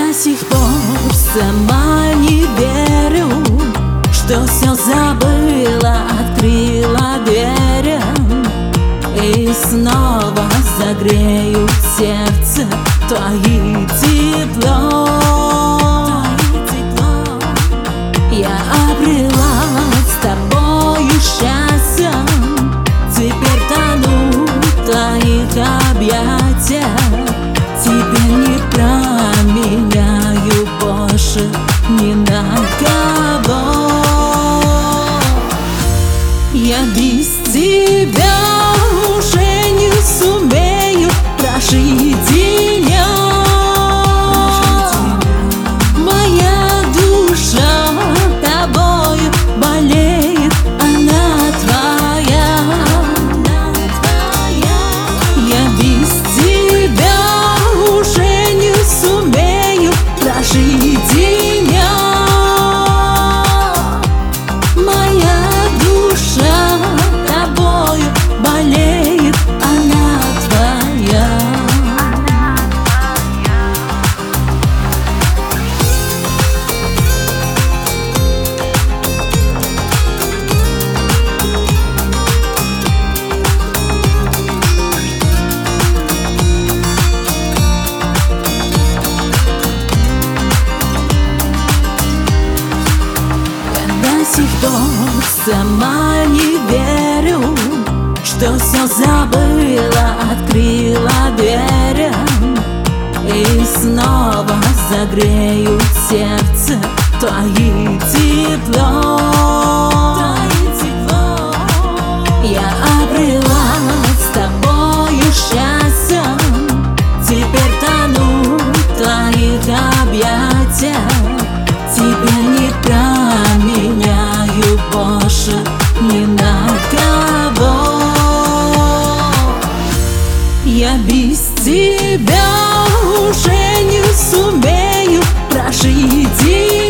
До сих пор сама не верю, что все забыла, открыла дверь, и снова загреют сердце твои тепло. Я обрела с тобою счастье, теперь тону в твоих объятиях. Теперь не променяю больше ни на кого. Я без тебя уже не сумею прожить дня. Моя душа тобою болеет, она твоя. Я без тебя уже не сумею прожить дня. Моя душа тобою болеет, она твоя. До сих пор сама не верю, что все забыла, открыла дверь, и снова загреют сердце твои тепло. Я обрела с тобою счастье, теперь тону в твоих объятиях. Теперь не променяю больше ни на кого. Я без тебя уже не сумею прожить.